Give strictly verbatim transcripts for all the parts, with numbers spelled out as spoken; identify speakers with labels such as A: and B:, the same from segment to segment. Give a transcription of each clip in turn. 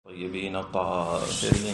A: طيبين الطاهرين.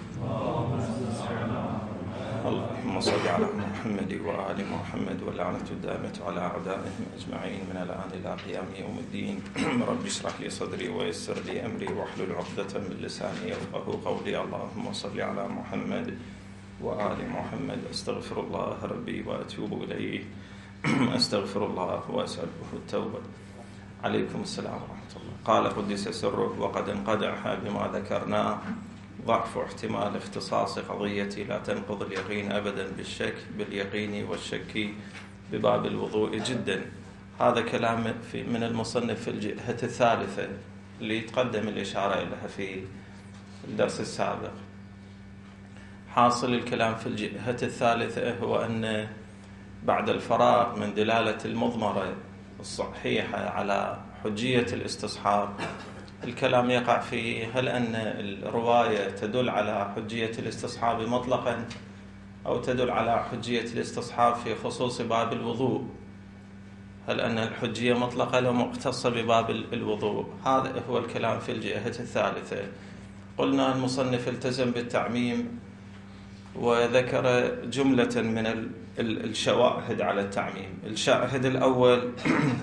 A: اللهم صل على محمد وآل محمد واللعنة الدائمة على أعدائهم أجمعين من الآن إلى قيام يوم الدين. رب اشرح لي صدري ويسر لي أمري واحلل عقدة من لساني يفقهوا قولي. اللهم صل على محمد وآل محمد. أستغفر الله ربي وأتوب إليه. أستغفر الله وأسأله التوبة. عليكم السلام ورحمة الله. قال قدس سره: وقد انقدح بما ذكرناه ضعف احتمال اختصاص قضيتي لا تنقض اليقين أبدا بالشك باليقين والشك بباب الوضوء جدا. هذا كلام في من المصنف في الجهة الثالثة اللي يتقدم الإشارة لها في الدرس السابق. حاصل الكلام في الجهة الثالثة هو أن بعد الفراغ من دلالة المضمرة الصحيحة على حجية الاستصحاب، الكلام يقع في هل أن الرواية تدل على حجية الاستصحاب مطلقا أو تدل على حجية الاستصحاب في خصوص باب الوضوء. هل أن الحجية مطلقة لو مختصة بباب الوضوء؟ هذا هو الكلام في الجهة الثالثة. قلنا المصنف التزم بالتعميم وذكر جملة من الشواهد على التعميم. الشاهد الأول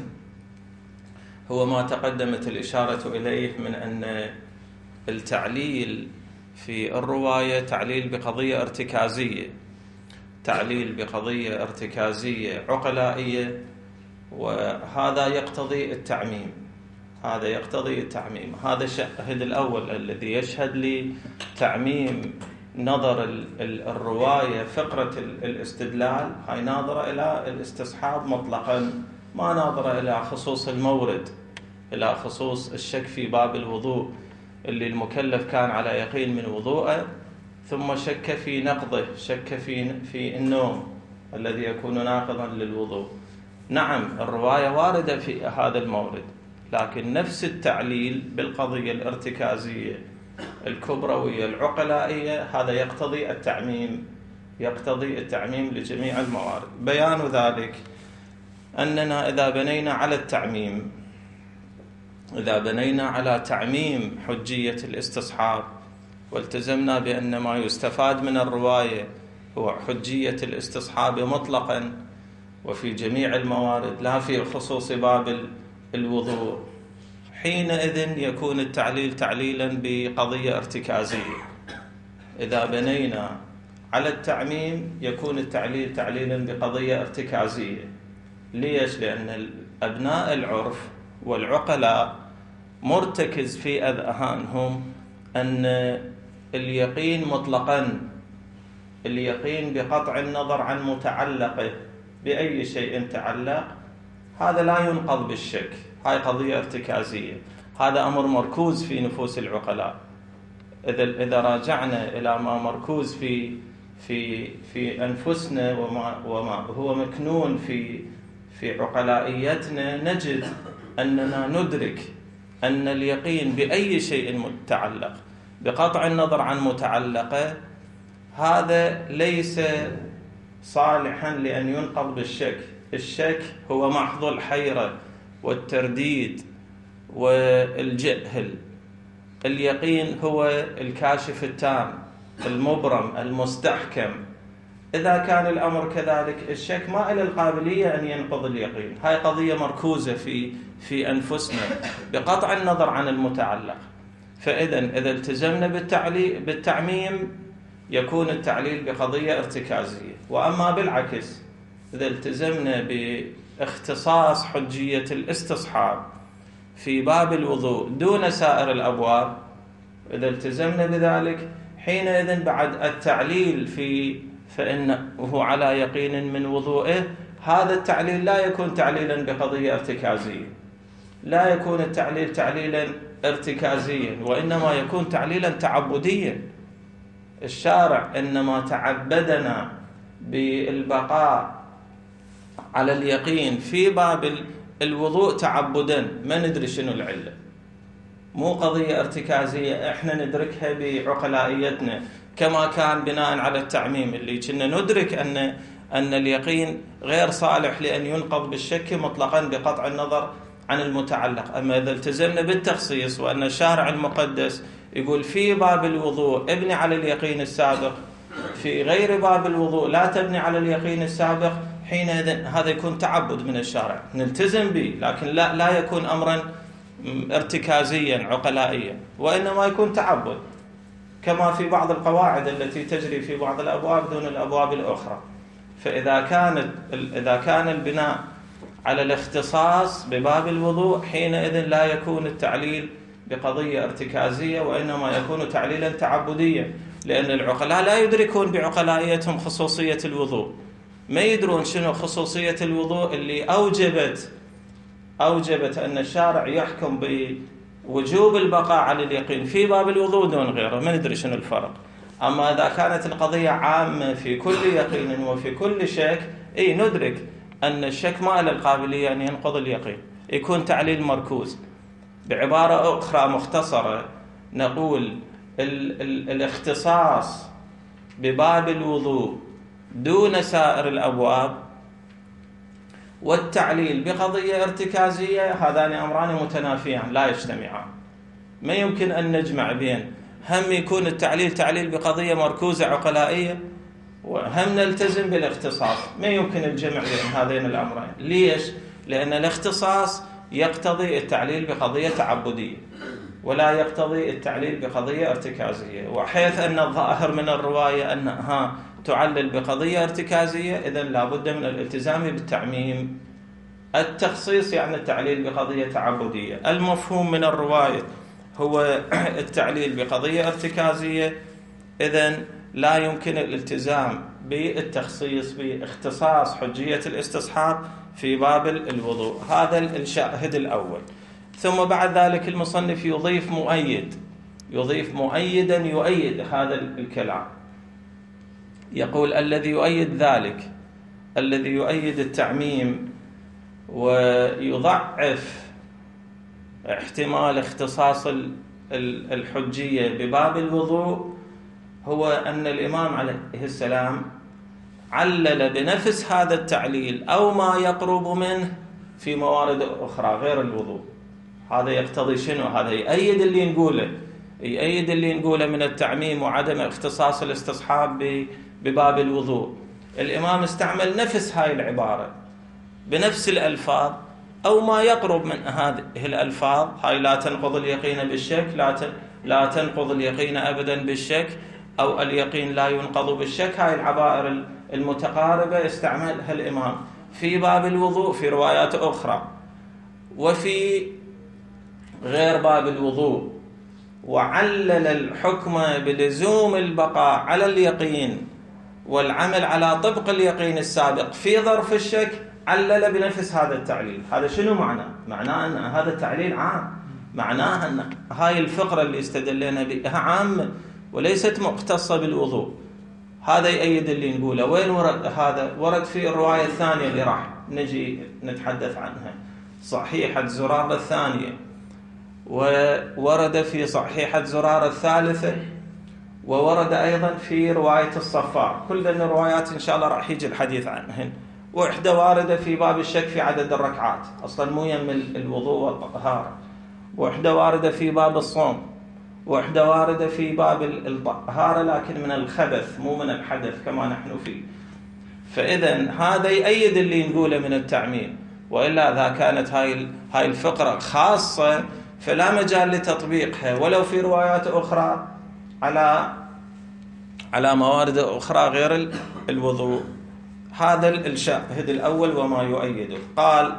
A: هو ما تقدمت الإشارة إليه من أن التعليل في الرواية تعليل بقضية ارتكازية، تعليل بقضية ارتكازية عقلائية، وهذا يقتضي التعميم. هذا يقتضي التعميم. هذا الشاهد الأول الذي يشهد لتعميم نظر الرواية فقرة الاستدلال، هاي ناظرة إلى الاستصحاب مطلقا، ما ناظرة إلى خصوص المورد، إلى خصوص الشك في باب الوضوء اللي المكلف كان على يقين من وضوءه ثم شك في نقضه، شك في في النوم الذي يكون ناقضا للوضوء. نعم الرواية واردة في هذا المورد، لكن نفس التعليل بالقضية الارتكازية الكبروية العقلائية هذا يقتضي التعميم، يقتضي التعميم لجميع الموارد. بيان ذلك أننا إذا بنينا على التعميم، إذا بنينا على تعميم حجية الاستصحاب والتزمنا بأن ما يستفاد من الرواية هو حجية الاستصحاب مطلقا وفي جميع الموارد لا في خصوص باب الوضوء، حينئذ يكون التعليل تعليلا بقضية ارتكازية. إذا بنينا على التعميم يكون التعليل تعليلا بقضية ارتكازية. ليش؟ لأن أبناء العرف والعقلاء مرتكز في أذهانهم أن اليقين مطلقا، اليقين بقطع النظر عن متعلقه بأي شيء تعلق، هذا لا ينقض بالشك. هاي قضية ارتكازية، هذا أمر مركوز في نفوس العقلاء. إذا إذا راجعنا إلى ما مركوز في في في أنفسنا وما وما هو مكنون في في عقلائيتنا، نجد أننا ندرك أن اليقين بأي شيء متعلق بقطع النظر عن متعلقه هذا ليس صالحا لأن ينقض بالشك. الشك هو محض الحيرة والترديد والجهل. اليقين هو الكاشف التام المبرم المستحكم. إذا كان الأمر كذلك الشك ما له القابلية أن ينقض اليقين. هاي قضية مركوزة في في أنفسنا بقطع النظر عن المتعلق. فإذا إذا التزمنا بالتعميم يكون التعليل بقضية ارتكازية. وأما بالعكس إذا التزمنا باختصاص حجية الاستصحاب في باب الوضوء دون سائر الأبواب، إذا التزمنا بذلك حينئذ بعد التعليل في فإنه على يقين من وضوئه، هذا التعليل لا يكون تعليلا بقضية ارتكازية، لا يكون التعليل تعليلا ارتكازيا، وإنما يكون تعليلا تعبديا. الشارع إنما تعبدنا بالبقاء على اليقين في باب الوضوء تعبدا، ما ندري شنو العلة، مو قضية ارتكازية احنا ندركها بعقلائيتنا، كما كان بناء على التعميم اللي كنا ندرك أن أن اليقين غير صالح لأن ينقض بالشك مطلقا بقطع النظر عن المتعلق. أما إذا التزمنا بالتخصيص وأن الشارع المقدس يقول في باب الوضوء ابني على اليقين السابق، في غير باب الوضوء لا تبني على اليقين السابق، حينئذ هذا يكون تعبد من الشارع نلتزم به، لكن لا لا يكون أمرا ارتكازيا عقلائيا، وإنما يكون تعبد كما في بعض القواعد التي تجري في بعض الأبواب دون الأبواب الأخرى. فإذا كانت إذا كان البناء على الاختصاص بباب الوضوء، حينئذ لا يكون التعليل بقضية ارتكازية، وإنما يكون تعليلا تعبديا، لأن العقلاء لا يدركون بعقلائيتهم خصوصية الوضوء، ما يدرون شنو خصوصية الوضوء اللي أوجبت أوجبت أن الشارع يحكم بوجوب البقاء على اليقين في باب الوضوء دون غيره، ما ندري شنو الفرق. أما إذا كانت القضية عامة في كل يقين وفي كل شك، إيه ندرك أن الشك ما له القابلية أن ينقض اليقين، يكون تعليل مركوز. بعبارة أخرى مختصرة نقول ال ال الاختصاص بباب الوضوء دون سائر الأبواب والتعليل بقضية ارتكازية، هذان أمران متنافيان لا يجتمعان. ما يمكن أن نجمع بين هم يكون التعليل تعليل بقضية مركوزة عقلائية وهم نلتزم بالاختصاص، ما يمكن الجمع بين هذين الأمرين. ليش؟ لأن الاختصاص يقتضي التعليل بقضية تعبدية ولا يقتضي التعليل بقضية ارتكازية، وحيث أن الظاهر من الرواية أنها تعلل بقضية ارتكازية، إذن لا بد من الالتزام بالتعميم. التخصيص يعني التعليل بقضية تعبدية، المفهوم من الرواية هو التعليل بقضية ارتكازية، إذن لا يمكن الالتزام بالتخصيص باختصاص حجية الاستصحاب في باب الوضوء. هذا الشاهد الأول. ثم بعد ذلك المصنف يضيف مؤيد يضيف مؤيدا يؤيد هذا الكلام، يقول الذي يؤيد ذلك، الذي يؤيد التعميم ويضعف احتمال اختصاص الحجية بباب الوضوء، هو أن الإمام عليه السلام علل بنفس هذا التعليل أو ما يقرب منه في موارد أخرى غير الوضوء. هذا يقتضي شنو؟ هذا يؤيد اللي نقوله يؤيد اللي نقوله من التعميم وعدم اختصاص الاستصحاب بباب الوضوء. الإمام استعمل نفس هاي العبارة بنفس الألفاظ أو ما يقرب من هذه الألفاظ، هاي لا تنقض اليقين بالشك، لا لا تنقض اليقين أبدا بالشك، أو اليقين لا ينقض بالشك. هاي العبائر المتقاربة استعملها الإمام في باب الوضوء في روايات أخرى وفي غير باب الوضوء، وعلل الحكم بلزوم البقاء على اليقين والعمل على طبق اليقين السابق في ظرف الشك، علل بنفس هذا التعليل. هذا شنو معناه؟ معناه أن هذا التعليل عام، معناه أن هاي الفقرة اللي استدلنا بها عامة وليست مختصة بالوضوء. هذا يؤيد اللي نقوله. وين ورد هذا؟ ورد في الرواية الثانية اللي راح نجي نتحدث عنها، صحيحة زرارة الثانية، وورد في صحيحة زرارة الثالثة، وورد أيضا في رواية الصفار. كل ذن الروايات إن شاء الله راح يجي الحديث عنهن. وإحدى واردة في باب الشك في عدد الركعات، أصلا مو يم الوضوء والطهارة. وإحدى واردة في باب الصوم، وإحدى واردة في باب الطهارة لكن من الخبث مو من الحدث كما نحن فيه. فإذا هذا يؤيد اللي نقوله من التعميم، وإلا إذا كانت هاي هاي الفقرة خاصة فلا مجال لتطبيقها ولو في روايات أخرى على على موارد أخرى غير الوضوء. هذا الشاهد الأول وما يؤيده. قال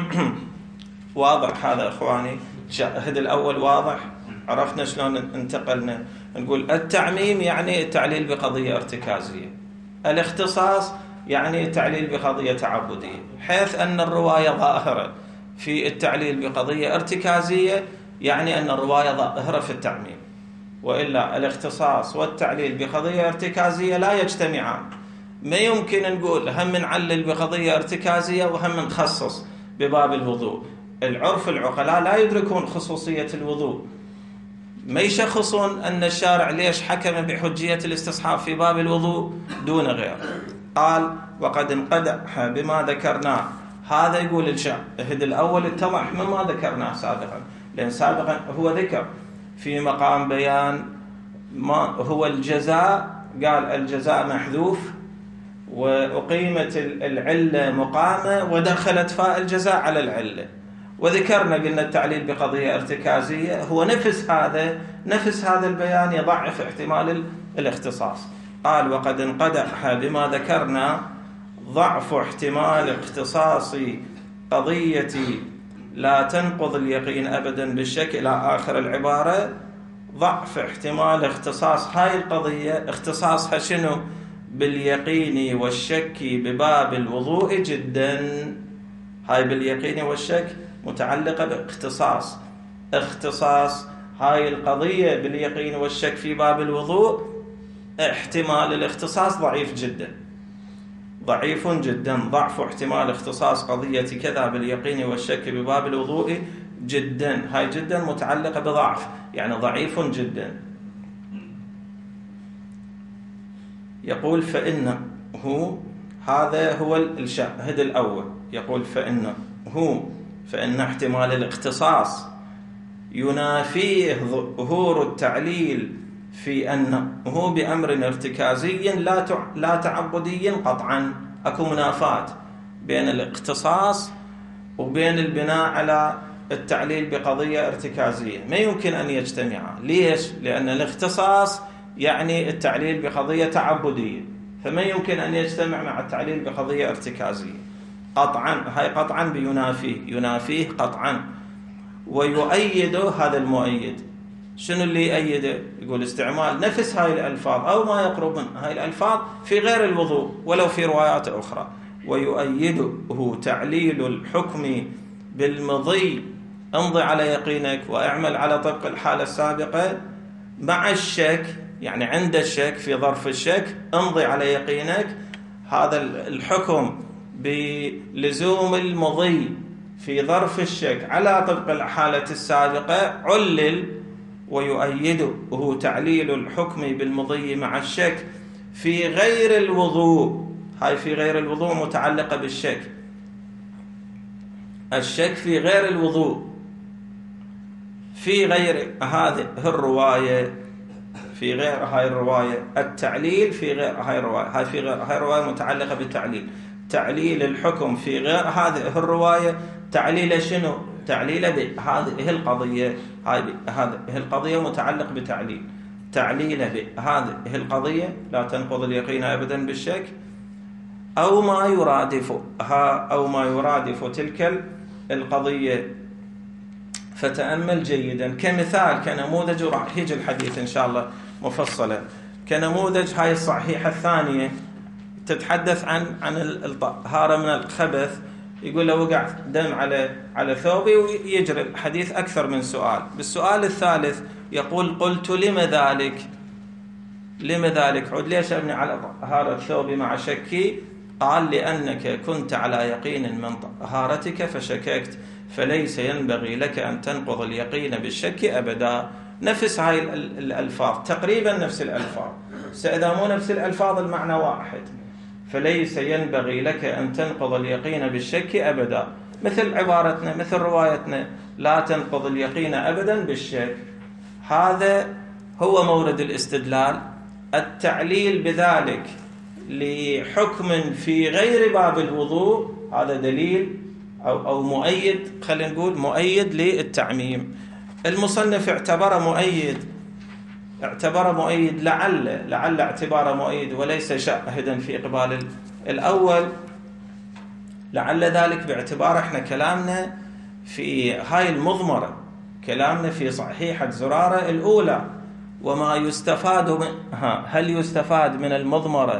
A: واضح هذا إخواني؟ الشاهد الأول واضح؟ عرفنا شلون انتقلنا. نقول التعميم يعني التعليل بقضية ارتكازية، الاختصاص يعني التعليل بقضية تعبدية، حيث أن الرواية ظاهرة في التعليل بقضية ارتكازية يعني أن الرواية ظاهرة في التعميم، وإلا الاختصاص والتعليل بقضية ارتكازية لا يجتمعان. ما يمكن نقول هم نعلل بقضية ارتكازية وهم نخصص بباب الوضوء. العرف العقلاء لا يدركون خصوصية الوضوء، ما يشخصون أن الشارع ليش حكم بحجية الاستصحاب في باب الوضوء دون غيره. قال وقد انقدح بما ذكرناه. هذا يقول الشاهد الأول اتضح مما ذكرناه سابقا، لأن سابقا هو ذكر في مقام بيان ما هو الجزاء، قال الجزاء محذوف وأقيمت العلة مقامة ودخلت فاء الجزاء على العلة. وذكرنا قلنا التعليل بقضية ارتكازية هو نفس هذا نفس هذا البيان يضعف احتمال الاختصاص. قال وقد انقدح بما ذكرنا ضعف احتمال اختصاص قضية لا تنقض اليقين أبدا بالشك إلى آخر العبارة. ضعف احتمال اختصاص هاي القضية اختصاصها شنو؟ باليقين والشك بباب الوضوء جدا. هاي باليقين والشك متعلقة باختصاص اختصاص هاي القضية باليقين والشك في باب الوضوء. احتمال الاختصاص ضعيف جدا ضعيف جدا ضعف احتمال اختصاص قضية كذا باليقين والشك بباب الوضوء جدا. هاي جدا متعلقة بضعف، يعني ضعيف جدا. يقول فإنه هذا هو الشاهد الأول. يقول فإنه فإن احتمال الاختصاص ينافيه ظهور التعليل في أنه بأمر ارتكازي لا لا تعبدي قطعا. أكو منافاة بين الاختصاص وبين البناء على التعليل بقضية ارتكازية، ما يمكن أن يجتمعا. ليش؟ لأن الاختصاص يعني التعليل بقضية تعبدية، فما يمكن أن يجتمع مع التعليل بقضية ارتكازية قطعا. هاي قطعا بينافيه ينافيه قطعا. ويؤيده هذا المؤيد. شنو اللي يؤيده؟ يقول استعمال نفس هاي الألفاظ أو ما يقرب من هاي الألفاظ في غير الوضوء ولو في روايات أخرى. ويؤيده تعليل الحكم بالمضي، امضي على يقينك واعمل على طبق الحالة السابقة مع الشك، يعني عند الشك في ظرف الشك امضي على يقينك. هذا الحكم بلزوم المضي في ظرف الشك على طبق الحالة السابقة علل. ويؤيده تعليل الحكم بالمضي مع الشك في غير الوضوء. هاي في غير الوضوء متعلقة بالشك. الشك في غير الوضوء في غير هذه الرواية في غير هاي الرواية. التعليل في غير هاي الرواية. هاي في غير هاي الرواية متعلقة بالتعليل. تعليل الحكم في غير هذه الرواية. تعليل شنو؟ تعليل بهذه القضية. هاي هذه القضية متعلق بتعليل. تعليل بهذه القضية لا تنقض اليقين أبدا بالشك أو ما يرادفها أو ما يرادف تلك القضية. فتأمل جيدا كمثال كنموذج، وراح يجي الحديث إن شاء الله مفصلا. كنموذج هاي الصحيحة الثانية تتحدث عن عن الطهارة من الخبث. يقول لو وقع دم على على ثوبي، ويجري الحديث أكثر من سؤال. بالسؤال الثالث يقول قلت لم ذلك؟ لم ذلك؟ عد ليش أبني على طهارة ثوبي مع شكي؟ قال لأنك كنت على يقين من طهارتك فشككت، فليس ينبغي لك أن تنقض اليقين بالشك أبدا. نفس هاي الألفاظ تقريبا نفس الألفاظ، سإذا مو نفس الألفاظ المعنى واحد. فليس ينبغي لك أن تنقض اليقين بالشك أبدا، مثل عبارتنا مثل روايتنا لا تنقض اليقين أبدا بالشك. هذا هو مورد الاستدلال. التعليل بذلك لحكم في غير باب الوضوء هذا دليل أو, أو مؤيد، خلينا نقول مؤيد للتعميم. المصنف اعتبر مؤيد اعتبر مؤيد لعل لعل اعتبار مؤيد وليس شاهدا في قبال الأول. لعل ذلك باعتبار احنا كلامنا في هاي المضمرة، كلامنا في صحيحة زرارة الأولى، وما يستفاد من هل يستفاد من المضمرة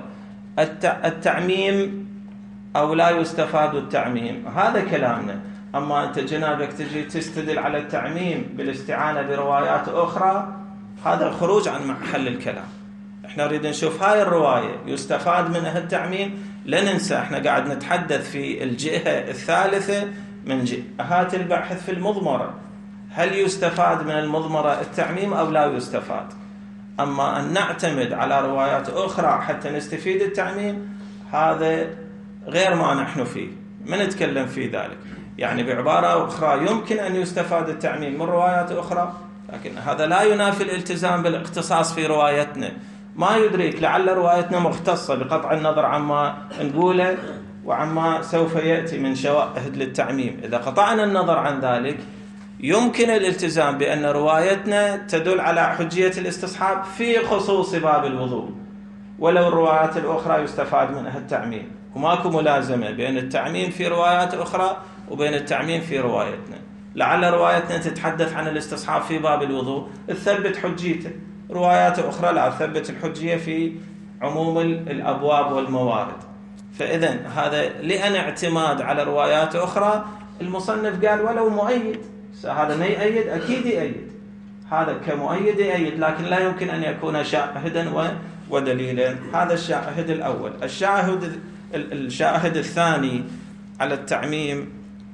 A: التعميم أو لا يستفاد التعميم، هذا كلامنا. أما أنت جنابك تجي تستدل على التعميم بالاستعانة بروايات أخرى، هذا خروج عن محل الكلام. احنا نريد نشوف هاي الرواية يستفاد منها التعميم. لا ننسى احنا قاعد نتحدث في الجهة الثالثة من جهات البحث في المضمرة، هل يستفاد من المضمرة التعميم أو لا يستفاد. أما أن نعتمد على روايات أخرى حتى نستفيد التعميم، هذا غير ما نحن فيه، ما نتكلم في ذلك. يعني بعبارة أخرى يمكن أن يستفاد التعميم من روايات أخرى، لكن هذا لا ينافي الالتزام بالاختصاص في روايتنا. ما يدريك لعل روايتنا مختصة بقطع النظر عما نقوله وعما سوف يأتي من شواهد للتعميم. إذا قطعنا النظر عن ذلك يمكن الالتزام بأن روايتنا تدل على حجية الاستصحاب في خصوص باب الوضوء، ولو الروايات الأخرى يستفاد منها التعميم، وماكو ملازمة بين التعميم في روايات أخرى وبين التعميم في روايتنا. لعل روايتنا تتحدث عن الاستصحاب في باب الوضوء تثبت حجيته، روايات أخرى لا تثبت الحجية في عموم الأبواب والموارد. فإذا هذا لأن اعتماد على روايات أخرى المصنف قال ولو مؤيد، هذا ما يؤيد أكيد يؤيد، هذا كمؤيد يؤيد، لكن لا يمكن أن يكون شاهدا ودليلا. هذا الشاهد الأول. الشاهد الشاهد الثاني على التعميم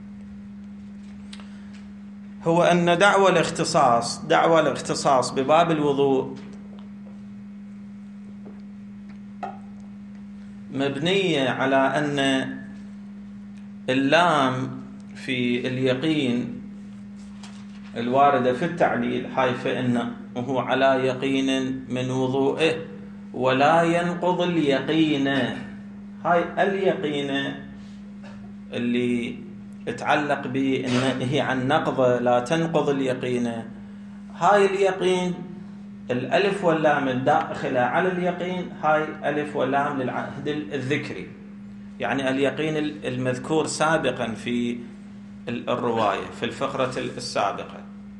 A: هو أن دعوى الاختصاص دعوى الاختصاص بباب الوضوء مبنية على أن اللام في اليقين الواردة في التعليل هاي فإنه هو على يقين من وضوئه ولا ينقض اليقين. هاي اليقين اللي اتعلق بأن هي عن نقض لا تنقض اليقين، هاي اليقين الألف واللام الداخلة على اليقين هاي ألف واللام للعهد الذكري، يعني اليقين المذكور سابقا في الرواية في الفقرة السابقة.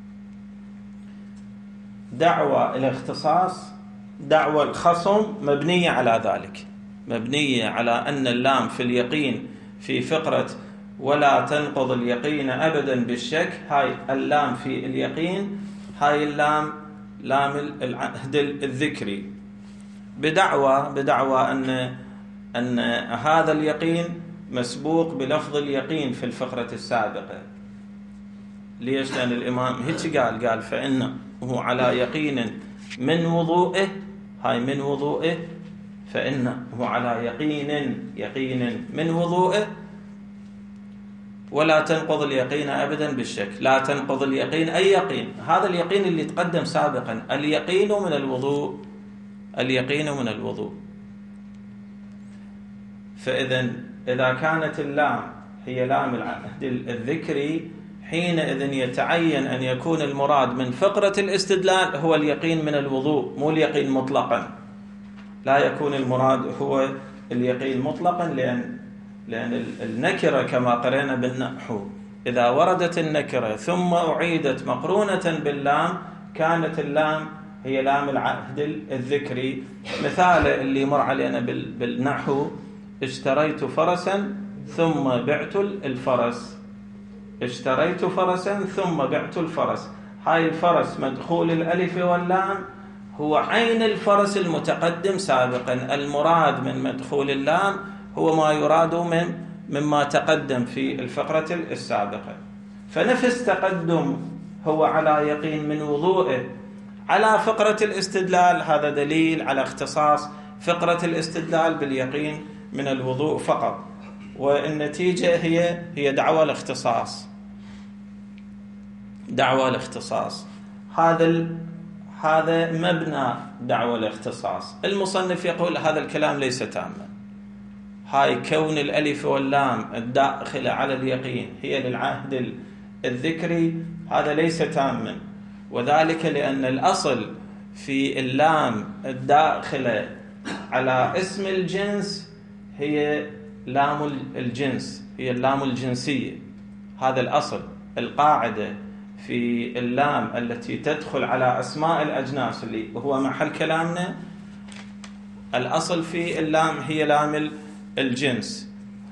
A: دعوى الاختصاص دعوى الخصم مبنية على ذلك، مبنية على أن اللام في اليقين في فقرة ولا تنقض اليقين أبدا بالشك، هاي اللام في اليقين هاي اللام لام العهد الذكري، بدعوى بدعوى أن أن هذا اليقين مسبوق بلفظ اليقين في الفقرة السابقة. ليش؟ لأن الإمام هيك قال قال فإنه هو على يقين من وضوئه، هاي من وضوئه، فإنه هو على يقين يقين من وضوئه ولا تنقض اليقين أبدا بالشك. لا تنقض اليقين أي يقين، هذا اليقين اللي تقدم سابقا، اليقين من الوضوء، اليقين من الوضوء. فإذا إذا كانت اللام هي لام العهد الذكري حينئذ يتعين أن يكون المراد من فقرة الاستدلال هو اليقين من الوضوء، مو اليقين مطلقا. لا يكون المراد هو اليقين مطلقا، لأن لأن النكرة كما قرأنا بالنحو إذا وردت النكرة ثم أعيدت مقرونة باللام كانت اللام هي لام العهد الذكري. مثال اللي يمر علينا بالنحو اشتريت فرسا ثم بعت الفرس، اشتريت فرسا ثم بعت الفرس، هاي الفرس مدخول الألف واللام هو عين الفرس المتقدم سابقا، المراد من مدخول اللام هو ما يراد من مما تقدم في الفقرة السابقة. فنفس تقدم هو على يقين من وضوئه على فقرة الاستدلال، هذا دليل على اختصاص فقرة الاستدلال باليقين من الوضوء فقط، والنتيجة هي هي دعوى الاختصاص. دعوى الاختصاص هذا ال... هذا مبنى دعوى الاختصاص. المصنف يقول هذا الكلام ليس تاما، هاي كون الألف واللام الداخلة على اليقين هي للعهد الذكري هذا ليس تاما، وذلك لأن الأصل في اللام الداخلة على اسم الجنس هي لام الجنس، هي اللام الجنسية. هذا الأصل، القاعدة في اللام التي تدخل على أسماء الأجناس اللي هو محل كلامنا، الأصل في اللام هي لام الجنس،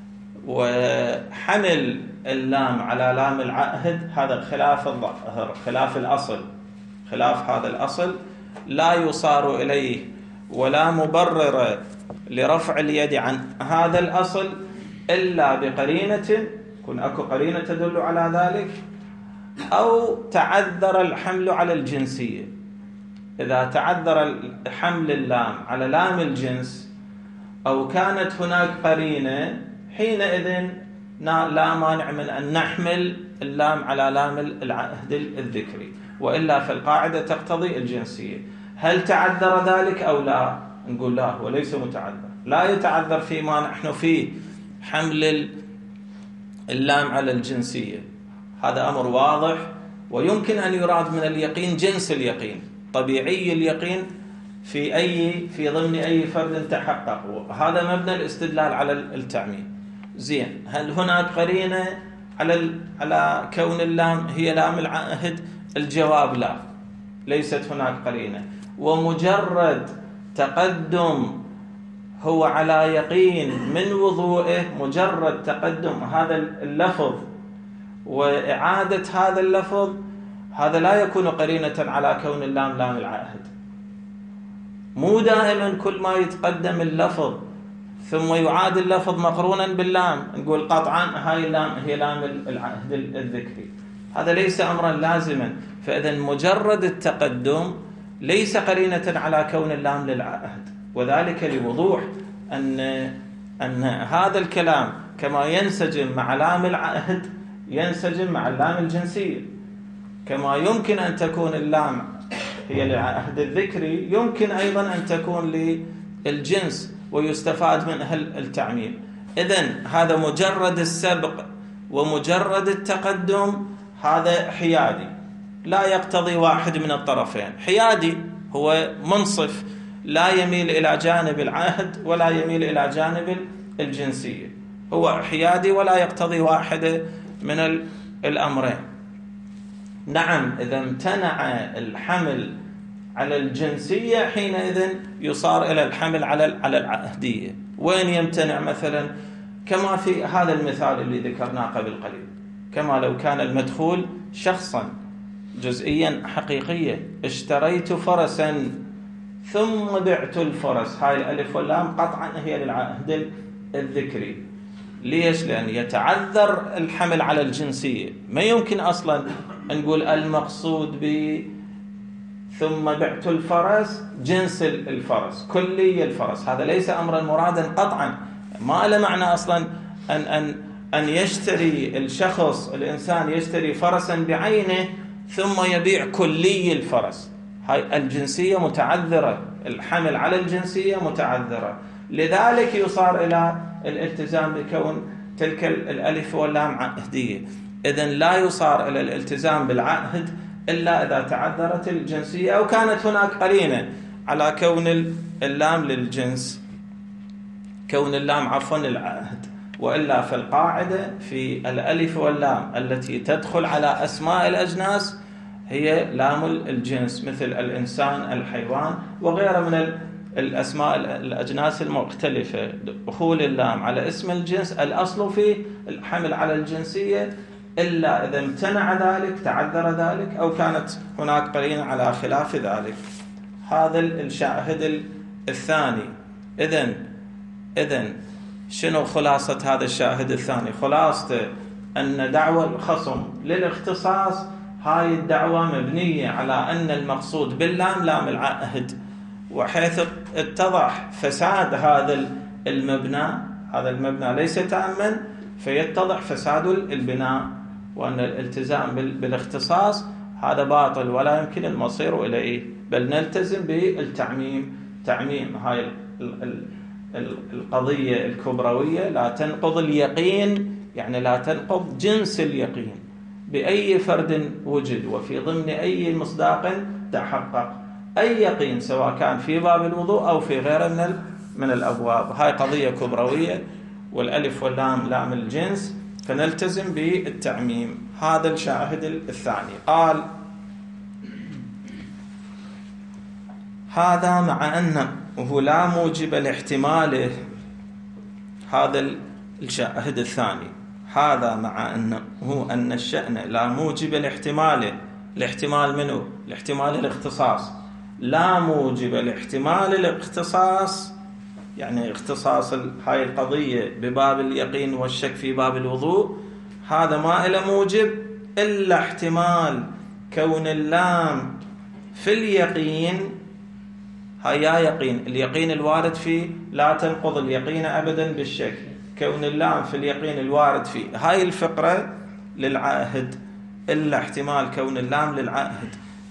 A: وحمل اللام على لام العهد هذا خلاف الظاهر، خلاف الأصل، خلاف هذا الأصل لا يصار إليه ولا مبرر لرفع اليد عن هذا الأصل إلا بقرينة، يكون أكو قرينة تدل على ذلك، أو تعذر الحمل على الجنسية. إذا تعذر حمل اللام على لام الجنس أو كانت هناك قرينة حينئذ لا مانع من أن نحمل اللام على لام العهد الذكري. وإلا فالقاعدة تقتضي الجنسية. هل تعذر ذلك أو لا؟ نقول لا، هو ليس متعذر، لا يتعذر فيما نحن فيه، حمل اللام على الجنسية، هذا أمر واضح. ويمكن أن يراد من اليقين جنس اليقين، طبيعي اليقين في أي في ضمن أي فرد تحقق، وهذا مبنى الاستدلال على التعميم. زين، هل هناك قرينة على على كون اللام هي لام العهد؟ الجواب لا، ليست هناك قرينة، ومجرد تقدم هو على يقين من وضوئه، مجرد تقدم هذا اللفظ وإعادة هذا اللفظ، هذا لا يكون قرينة على كون اللام لام العهد. مو دائما كل ما يتقدم اللفظ ثم يعاد اللفظ مقرونا باللام نقول قطعا هاي اللام هي لام العهد الذكري، هذا ليس أمرا لازما. فإذا مجرد التقدم ليس قرينة على كون اللام للعهد، وذلك لوضوح أن أن هذا الكلام كما ينسجم مع لام العهد ينسجم مع اللام الجنسية، كما يمكن أن تكون اللام هي للعهد الذكري يمكن أيضا أن تكون للجنس ويستفاد منها التعميم. إذن هذا مجرد السبق ومجرد التقدم هذا حيادي، لا يقتضي واحد من الطرفين. حيادي هو منصف، لا يميل إلى جانب العهد ولا يميل إلى جانب الجنسية، هو حيادي ولا يقتضي واحد من الأمرين. نعم، إذا امتنع الحمل على الجنسية حينئذ يصار إلى الحمل على على العهدية. وين يمتنع؟ مثلا كما في هذا المثال اللي ذكرناه قبل قليل، كما لو كان المدخول شخصا جزئيا حقيقيا، اشتريت فرسا ثم بعت الفرس، هاي الألف واللام قطعا هي للعهد الذكري. ليش؟ لأن يتعذر الحمل على الجنسية، ما يمكن أصلا نقول المقصود ب ثم بعت الفرس جنس الفرس كلي الفرس، هذا ليس أمرا مرادا قطعا، ما له معنى أصلا أن أن أن يشتري الشخص الإنسان يشتري فرسا بعينه ثم يبيع كلي الفرس، هاي الجنسية متعذرة، الحمل على الجنسية متعذرة، لذلك يصار إلى الالتزام بكون تلك الألف واللام عهدية. إذن لا يصار إلى الالتزام بالعهد إلا إذا تعذرت الجنسية أو كانت هناك قرينة على كون اللام للجنس، كون اللام عفوا للعهد، وإلا فالقاعدة في الألف واللام التي تدخل على أسماء الأجناس هي لام الجنس، مثل الإنسان، الحيوان وغيره من الأسماء الأجناس المختلفة. دخول اللام على اسم الجنس الأصل فيه الحمل على الجنسية، إلا إذا امتنع ذلك تعذر ذلك أو كانت هناك قرينة على خلاف ذلك. هذا الشاهد الثاني. إذن إذن شنو خلاصة هذا الشاهد الثاني؟ خلاصته أن دعوى الخصم للاختصاص هاي الدعوة مبنية على أن المقصود باللام لام العهد، وحيث اتضح فساد هذا المبنى، هذا المبنى ليس تاما، فيتضح فساد البناء، وأن الالتزام بالاختصاص هذا باطل ولا يمكن المصير إليه، بل نلتزم بالتعميم. تعميم هاي القضية الكبروية لا تنقض اليقين، يعني لا تنقض جنس اليقين بأي فرد وجد وفي ضمن أي مصداق تحقق، أي يقين سواء كان في باب الوضوء أو في غيره من من الأبواب. هاي قضية كبروية، والألف واللام لام الجنس، فنلتزم بالتعميم. هذا الشاهد الثاني. قال هذا مع أنه لا موجب لاحتماله، هذا الشاهد الثاني، هذا مع أنه أن الشأن لا موجب لاحتماله. الاحتمال منه؟ الاحتمال الاختصاص، لا موجب لاحتمال الاختصاص، يعني اختصاص هاي القضية بباب اليقين والشك في باب الوضوء، هذا ما إلى موجب إلا احتمال كون اللام في اليقين. هاي يا يقين، اليقين الوارد فيه لا تنقض اليقين أبدا بالشك، كون اللام في اليقين الوارد فيه، هاي الفقرة للعاهد، إلا احتمال كون اللام للعاهد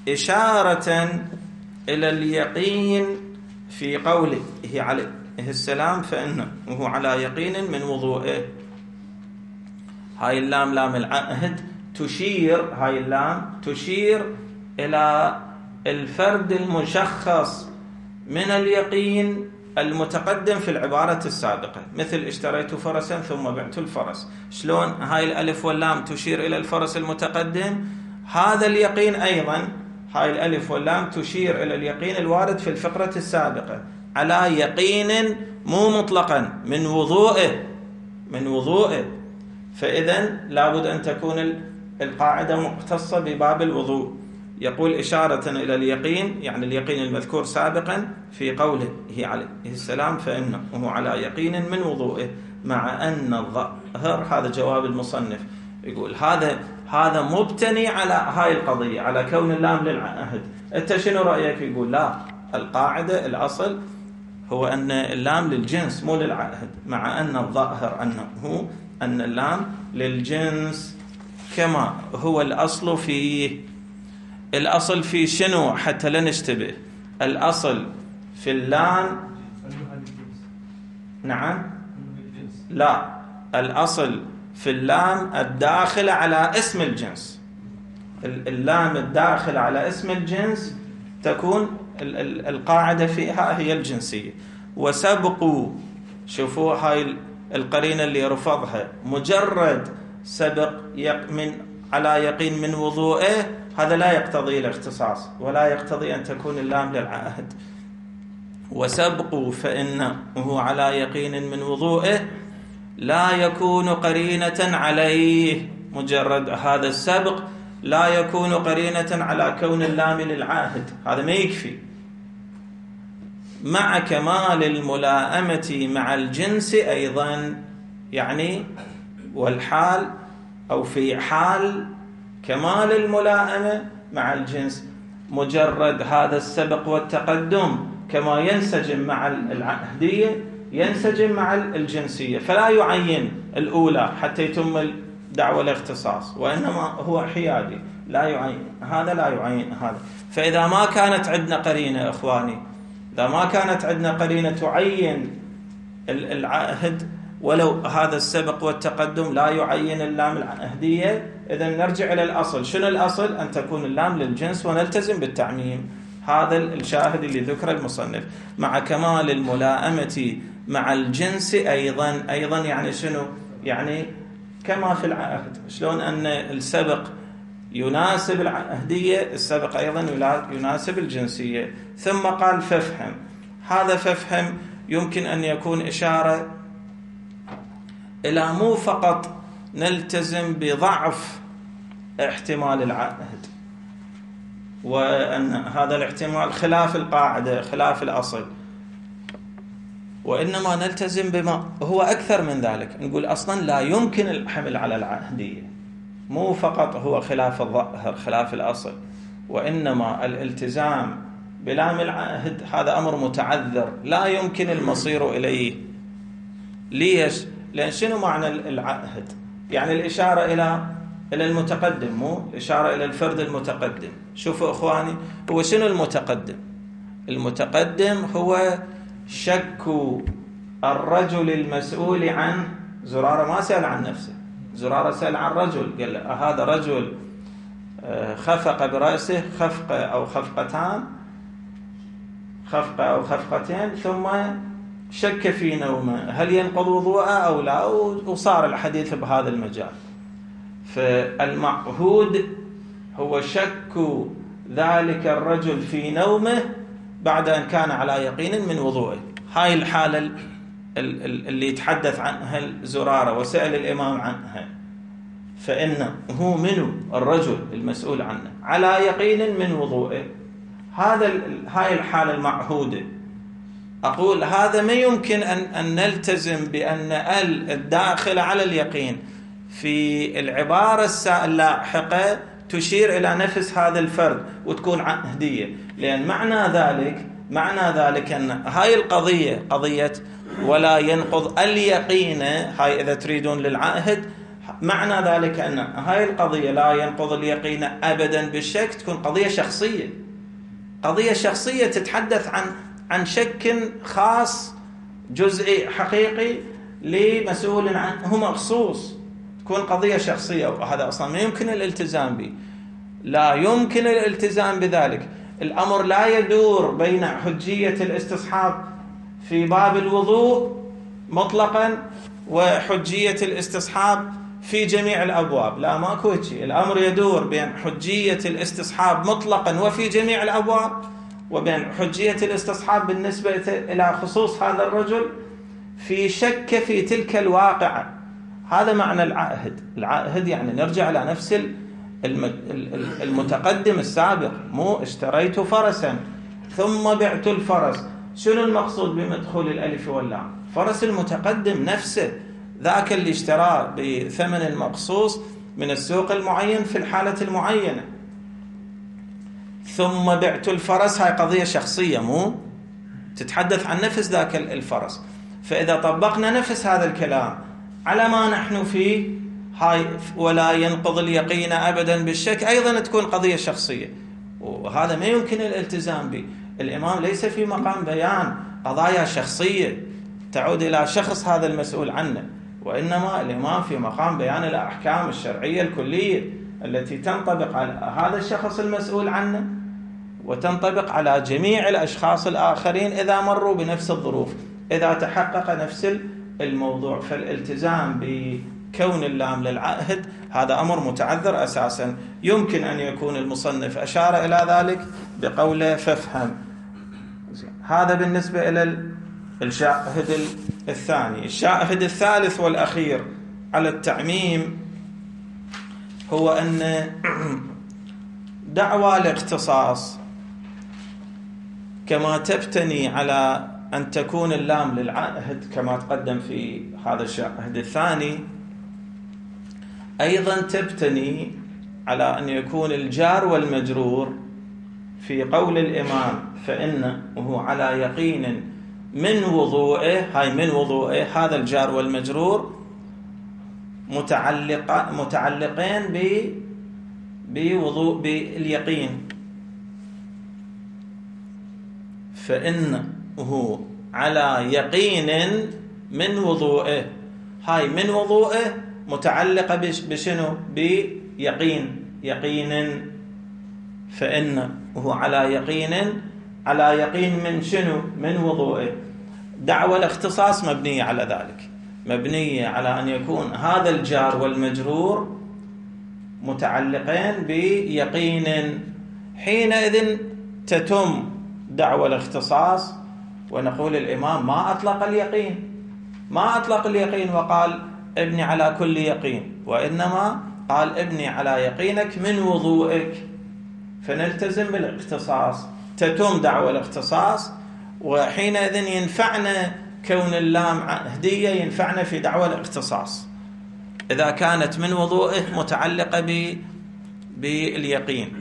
A: إشارة إلى اليقين في قوله عليه السلام فإنه وهو على يقين من وضوئه. هاي اللام لام العهد تشير، هاي اللام تشير إلى الفرد المشخص من اليقين المتقدم في العبارة السابقة، مثل اشتريت فرسا ثم بعت الفرس. شلون هاي الألف واللام تشير إلى الفرس المتقدم؟ هذا اليقين أيضا، هاي الألف واللام تشير إلى اليقين الوارد في الفقرة السابقة على يقين مو مطلقا من وضوئه من وضوئه. فإذا لابد أن تكون القاعدة مختصة بباب الوضوء. يقول إشارة إلى اليقين، يعني اليقين المذكور سابقا في قوله عليه السلام فإنه وهو على يقين من وضوئه، مع أن الظاهر، هذا جواب المصنف، يقول هذا هذا مبتني على هاي القضية، على كون اللام للعهد. أنت شنو رأيك؟ يقول لا، القاعدة الأصل هو أن اللام للجنس مو للعهد، مع أن الظاهر أنه أن اللام للجنس كما هو الأصل فيه. الأصل في شنو حتى لا نشتبه؟ الأصل في اللام، نعم لا، الأصل في اللام الداخلة على اسم الجنس. اللام الداخلة على اسم الجنس تكون القاعدة فيها هي الجنسية. وسبقوا، شوفوا هاي القرينة اللي رفضها، مجرد سبق من على يقين من وضوئه، هذا لا يقتضي الاختصاص ولا يقتضي أن تكون اللام للعهد. وسبقوا فإنه على يقين من وضوئه لا يكون قرينة عليه، مجرد هذا السبق لا يكون قرينة على كون اللام للعاهد، هذا ما يكفي. مع كمال الملائمة مع الجنس أيضا، يعني والحال أو في حال كمال الملائمة مع الجنس، مجرد هذا السبق والتقدم كما ينسجم مع العهدية ينسجم مع الجنسية، فلا يعين الأولى حتى يتم دعوى الاختصاص، وإنما هو حيادي لا يعين هذا لا يعين هذا. فإذا ما كانت عندنا قرينة إخواني، إذا ما كانت عندنا قرينة تعين العهد ولو هذا السبق والتقدم لا يعين اللام العهدية، إذن نرجع إلى الأصل. شنو الأصل؟ أن تكون اللام للجنس ونلتزم بالتعميم. هذا الشاهد اللي ذكر المصنف، مع كمال الملائمة مع الجنس أيضا. أيضا يعني شنو؟ يعني كما في العهد، شلون أن السبق يناسب العهدية، السبق أيضا يناسب الجنسية. ثم قال فافهم. هذا فافهم يمكن أن يكون إشارة إلى مو فقط نلتزم بضعف احتمال العهد، وأن هذا الاحتمال خلاف القاعدة خلاف الأصل، وإنما نلتزم بما هو أكثر من ذلك. نقول أصلا لا يمكن الحمل على العهدية، مو فقط هو خلاف الظاهر خلاف الأصل، وإنما الالتزام بلام العهد هذا أمر متعذر لا يمكن المصير إليه. ليش؟ لأن شنو معنى العهد؟ يعني الإشارة إلى إلى المتقدم، مو الإشارة إلى الفرد المتقدم. شوفوا إخواني، هو شنو المتقدم؟ المتقدم هو شك الرجل المسؤول عن زرارة، ما سأل عن نفسه، زرارة سأل عن رجل، قال له هذا رجل خفق برأسه خفقة أو خفقتان خفقة أو خفقتين ثم شك في نومه هل ينقض وضوءه أو لا، وصار الحديث بهذا المجال. فالمعهود هو شك ذلك الرجل في نومه بعد أن كان على يقين من وضوءه. هاي الحالة اللي يتحدث عنها الزرارة وسأل الإمام عنها، فإنه هو منه الرجل المسؤول عنه على يقين من وضوءه. هذا هاي الحالة المعهودة. أقول هذا ما يمكن أن, أن نلتزم بأن ال الداخلة على اليقين في العبارة اللاحقة تشير إلى نفس هذا الفرد وتكون عهدية، لأن معنى ذلك معنى ذلك أن هاي القضية قضية ولا ينقض اليقين، هاي إذا تريدون للعهد معنى ذلك أن هاي القضية لا ينقض اليقين أبدا بالشك تكون قضية شخصية، قضية شخصية تتحدث عن عن شك خاص جزئي حقيقي لمسؤول عنه مخصوص، تكون قضية شخصية، وهذا أصلا ما يمكن الالتزام به، لا يمكن الالتزام بذلك. الأمر لا يدور بين حجية الاستصحاب في باب الوضوء مطلقا وحجية الاستصحاب في جميع الأبواب، لا ماكو شيء. الأمر يدور بين حجية الاستصحاب مطلقا وفي جميع الأبواب، وبين حجية الاستصحاب بالنسبة إلى خصوص هذا الرجل في شك في تلك الواقعة. هذا معنى العائهد. العائهد يعني نرجع إلى نفس المتقدم السابق، مو اشتريت فرسا ثم بعت الفرس. شنو المقصود بمدخول الألف واللام؟ فرس المتقدم نفسه، ذاك اللي اشتراه بثمن مخصوص من السوق المعين في الحالة المعينة. ثم بعت الفرس هاي قضية شخصية، مو تتحدث عن نفس ذاك الفرس. فإذا طبقنا نفس هذا الكلام على ما نحن فيه، هاي ولا ينقض اليقين أبدا بالشك، أيضا تكون قضية شخصية، وهذا ما يمكن الالتزام به. الإمام ليس في مقام بيان قضايا شخصية تعود إلى شخص هذا المسؤول عنه، وإنما الإمام في مقام بيان الأحكام الشرعية الكلية التي تنطبق على هذا الشخص المسؤول عنه وتنطبق على جميع الأشخاص الآخرين إذا مروا بنفس الظروف، إذا تحقق نفس الموضوع. فالالتزام بكون اللام للعائهد هذا أمر متعذر أساسا. يمكن أن يكون المصنف أشار إلى ذلك بقوله فافهم. هذا بالنسبة إلى الشاهد الثاني. الشاهد الثالث والأخير على التعميم هو أن دعوى الاختصاص كما تبتني على أن تكون اللام للعائهد كما تقدم في هذا الشاهد الثاني، أيضا تبتني على أن يكون الجار والمجرور في قول الإمام فإنه على يقين من وضوئه، هاي من وضوئه، هذا الجار والمجرور متعلق متعلقين ب بوضوء باليقين. فإنه على يقين من وضوئه، هاي من وضوئه متعلقة بشنو؟ بيقين، يقين. فإنه على يقين، على يقين من شنو؟ من وضوئه. دعوى الاختصاص مبنية على ذلك، مبنية على أن يكون هذا الجار والمجرور متعلقين بيقين، حينئذ تتم دعوى الاختصاص. ونقول الإمام ما أطلق اليقين، ما أطلق اليقين وقال ابني على كل يقين، وإنما قال ابني على يقينك من وضوئك، فنلتزم بالاختصاص، تتم دعوى الاختصاص. وحينئذ ينفعنا كون اللام هدية، ينفعنا في دعوى الاختصاص إذا كانت من وضوئه متعلقة باليقين.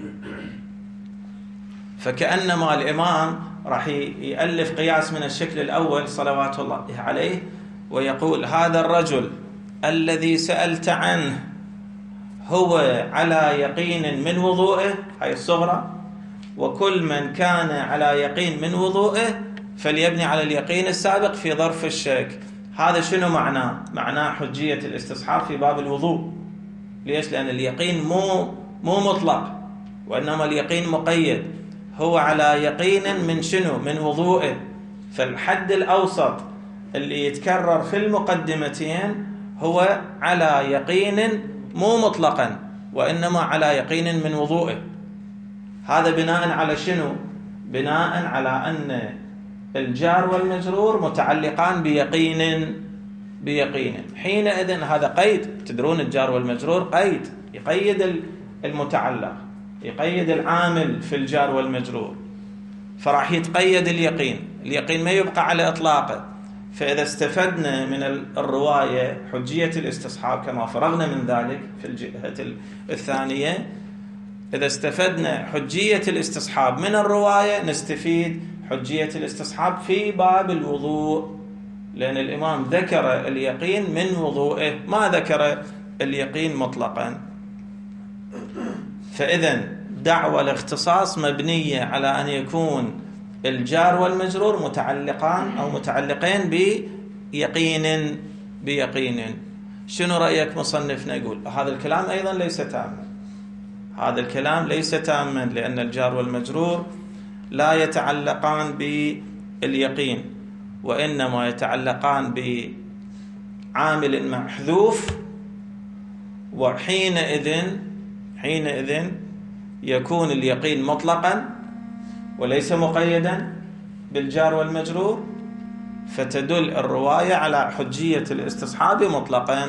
A: فكأنما الإمام راح يألف قياس من الشكل الأول صلوات الله عليه ويقول هذا الرجل الذي سألت عنه هو على يقين من وضوئه، هاي الصغرى، وكل من كان على يقين من وضوئه فليبني على اليقين السابق في ظرف الشك. هذا شنو معناه؟ معناه حجية الاستصحاب في باب الوضوء. ليش؟ لأن اليقين مو مو مطلق، وإنما اليقين مقيد. هو على يقين من شنو؟ من وضوئه. فالحد الأوسط اللي يتكرر في المقدمتين هو على يقين مو مطلقا، وإنما على يقين من وضوئه. هذا بناء على شنو؟ بناء على أن الجار والمجرور متعلقان بيقين بيقين حينئذ هذا قيد. تدرون الجار والمجرور قيد، يقيد المتعلق، يقيد العامل في الجار والمجرور، فراح يتقيد اليقين. اليقين ما يبقى على إطلاقه. فإذا استفدنا من الرواية حجية الاستصحاب كما فرغنا من ذلك في الجهة الثانية، إذا استفدنا حجية الاستصحاب من الرواية نستفيد حجية الاستصحاب في باب الوضوء، لأن الإمام ذكر اليقين من وضوئه، ما ذكر اليقين مطلقا. فإذا دعوى الاختصاص مبنية على أن يكون الجار والمجرور متعلقان أو متعلقين بيقين بيقين. شنو رأيك مصنفنا؟ يقول هذا الكلام أيضا ليس تاما، هذا الكلام ليس تاما، لأن الجار والمجرور لا يتعلقان باليقين، وإنما يتعلقان بعامل محذوف، وحينئذ حينئذ يكون اليقين مطلقا وليس مقيدا بالجار والمجرور، فتدل الرواية على حجية الاستصحاب مطلقا.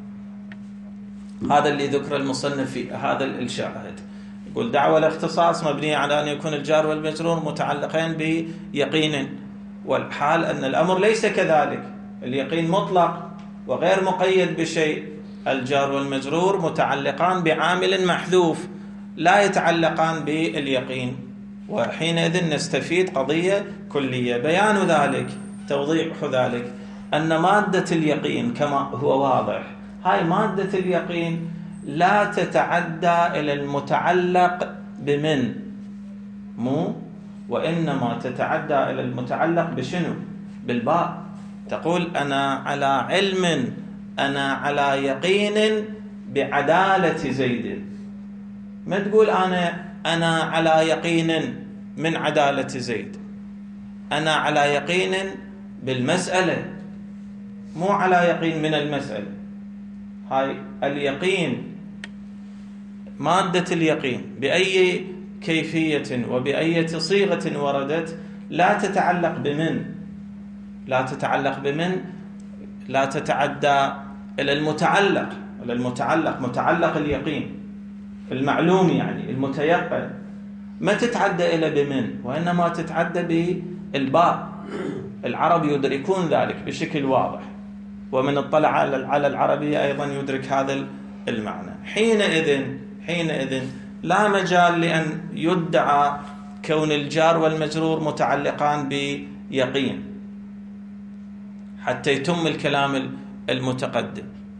A: هذا اللي ذكر المصنف في هذا الشاهد. يقول دعوى الاختصاص مبنية على أن يكون الجار والمجرور متعلقين بيقين، والحال أن الأمر ليس كذلك، اليقين مطلق وغير مقيد بشيء، الجار والمجرور متعلقان بعامل محذوف لا يتعلقان باليقين، وحينئذ نستفيد قضية كلية. بيان ذلك، توضيح ذلك، أن مادة اليقين كما هو واضح، هاي مادة اليقين لا تتعدى إلى المتعلق بمن، مو وإنما تتعدى إلى المتعلق بشنو؟ بالباء. تقول أنا على علم، أنا على يقين بعدالة زيد، ما تقول أنا أنا على يقين من عدالة زيد، أنا على يقين بالمسألة، مو على يقين من المسألة. هاي اليقين، مادة اليقين بأي كيفية وبأي صيغة وردت لا تتعلق بمن، لا تتعلق بمن، لا تتعدى إلى المتعلق، إلى المتعلق، متعلق اليقين المعلوم يعني المتيقن، ما تتعدى إلى بمن، وإنما تتعدى بالباء. العرب يدركون ذلك بشكل واضح، ومن اطلع على العربية أيضا يدرك هذا المعنى. حينئذ حينئذ لا مجال لأن يدعى كون الجار والمجرور متعلقان بيقين حتى يتم الكلام المتقدم.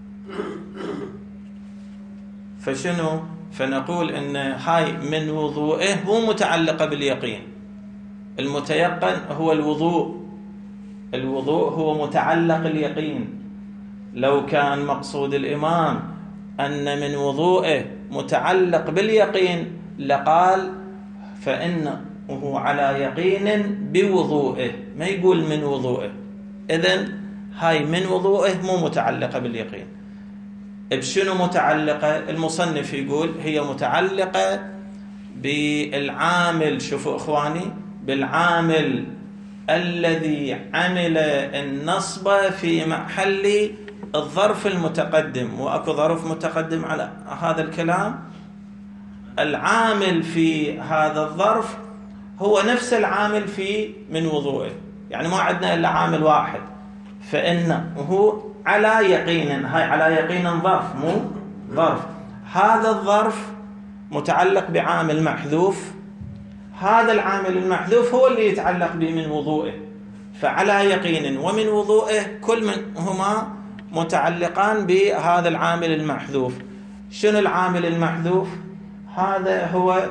A: فشنو؟ فنقول إن هاي من وضوئه مو متعلقة باليقين، المتيقن هو الوضوء، الوضوء هو متعلق اليقين. لو كان مقصود الإمام أن من وضوئه متعلق باليقين لقال فإنه على يقين بوضوئه، ما يقول من وضوئه. إذن هاي من وضوئه مو متعلقة باليقين. بشنو متعلقة؟ المصنف يقول هي متعلقة بالعامل، شوفوا إخواني، بالعامل الذي عمل النصب في محل الظرف المتقدم. وأكو ظرف متقدم على هذا الكلام، العامل في هذا الظرف هو نفس العامل في من وضوئه، يعني ما عندنا إلا عامل واحد، فإنه على يقين. هاي على يقين ظرف، مو ظرف. هذا الظرف متعلق بعامل محذوف، هذا العامل المحذوف هو اللي يتعلق بمن وضوئه. فعلى يقين ومن وضوئه كل من هما متعلقان بهذا العامل المحذوف. شنو العامل المحذوف؟ هذا هو